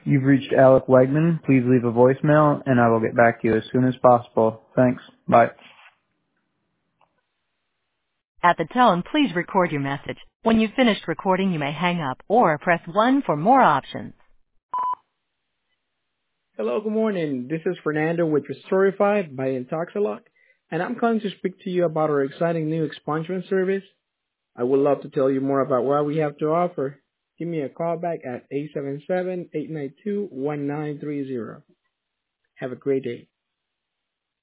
You've reached Alec Wegman. Please leave a voicemail, and I will get back to you as soon as possible. Thanks. Bye. At the tone, please record your message. When you've finished recording, you may hang up or press 1 for more options. Hello, good morning. This is Fernando with Restorify by Intoxilock, and I'm calling to speak to you about our exciting new expungement service. I would love to tell you more about what we have to offer. Give me a call back at 877-892-1930. Have a great day.